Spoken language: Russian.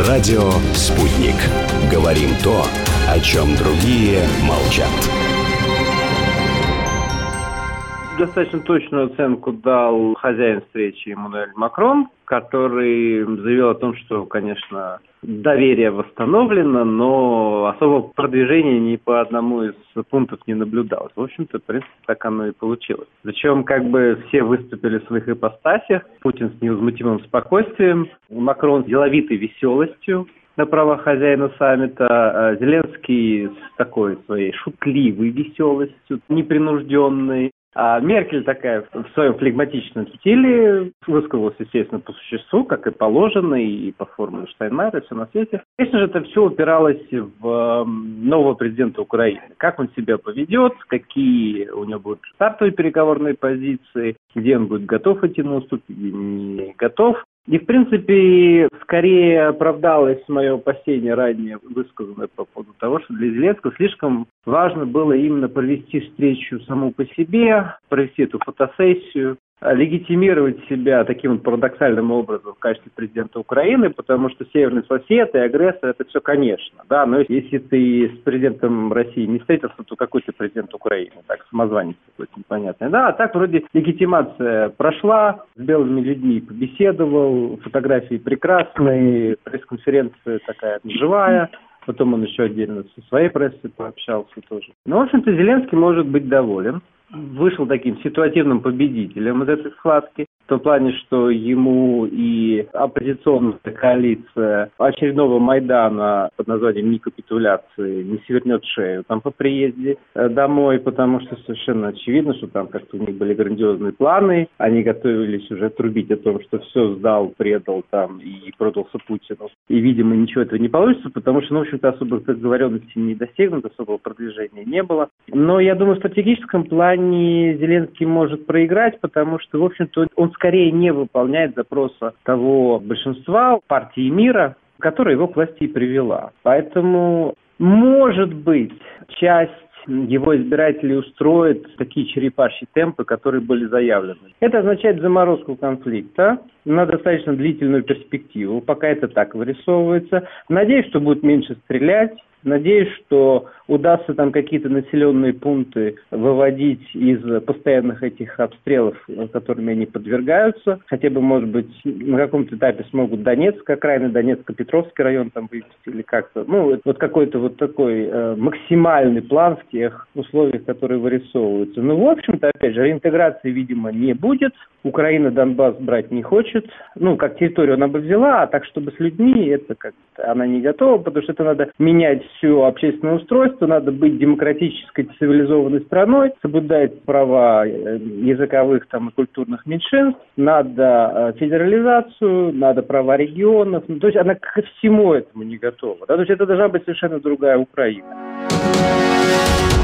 Радио «Спутник». Говорим то, о чем другие молчат. Достаточно точную оценку дал хозяин встречи Эммануэль Макрон, который заявил о том, что, конечно, доверие восстановлено, но особого продвижения ни по одному из пунктов не наблюдалось. В общем-то, в принципе, так оно и получилось. Причем, все выступили в своих ипостасях. Путин с невозмутимым спокойствием, Макрон с деловитой веселостью на правах хозяина саммита, Зеленский с такой своей шутливой веселостью, непринужденной. А Меркель такая в своем флегматичном стиле высказалась, естественно, по существу, как и положено, и по формуле Штайнмайера, и все на свете. Конечно же, это все упиралось в нового президента Украины. Как он себя поведет, какие у него будут стартовые переговорные позиции, где он будет готов идти на уступки, где не готов. И, в принципе, скорее оправдалось мое опасение, ранее высказанное по поводу того, что для Зеленского слишком важно было именно провести встречу саму по себе, провести эту фотосессию, легитимировать себя таким вот парадоксальным образом в качестве президента Украины, потому что северный сосед и агрессор – это все, конечно, да, но если ты с президентом России не встретился, то какой ты президент Украины, так, самозванец какой-то непонятный, да, а так вроде легитимация прошла, с белыми людьми побеседовал, фотографии прекрасные, пресс-конференция такая живая. Потом он еще отдельно со своей прессой пообщался тоже. Но, в общем-то, Зеленский может быть доволен. Вышел таким ситуативным победителем из этой схватки. В том плане, что ему и оппозиционная коалиция очередного Майдана под названием «Некапитуляции» не свернет шею там по приезде домой, потому что совершенно очевидно, что там как-то у них были грандиозные планы. Они готовились уже трубить о том, что все сдал, предал там и продался Путину. И, видимо, ничего этого не получится, потому что, в общем-то, особых договоренностей не достигнуто, особого продвижения не было. Но я думаю, в стратегическом плане Зеленский может проиграть, потому что, в общем-то, он скорее не выполняет запроса того большинства партии мира, которая его к власти и привела. Поэтому, может быть, часть его избирателей устроит такие черепашьи темпы, которые были заявлены. Это означает заморозку конфликта на достаточно длительную перспективу, пока это так вырисовывается. Надеюсь, что будет меньше стрелять. Надеюсь, что удастся там какие-то населенные пункты выводить из постоянных этих обстрелов, которыми они подвергаются. Хотя бы, может быть, на каком-то этапе смогут Донецк, окраины Донецка, Петровский район там вывести или как-то. Ну, вот какой-то вот такой максимальный план в тех условиях, которые вырисовываются. Ну, в общем-то, опять же, реинтеграции, видимо, не будет. Украина Донбасс брать не хочет. Ну, как территорию она бы взяла, а так, чтобы с людьми, это как-то она не готова, потому что это надо менять все общественное устройство, надо быть демократической, цивилизованной страной, соблюдать права языковых там, и культурных меньшинств, надо федерализацию, надо права регионов. Ну, то есть она ко всему этому не готова. Да? То есть это должна быть совершенно другая Украина.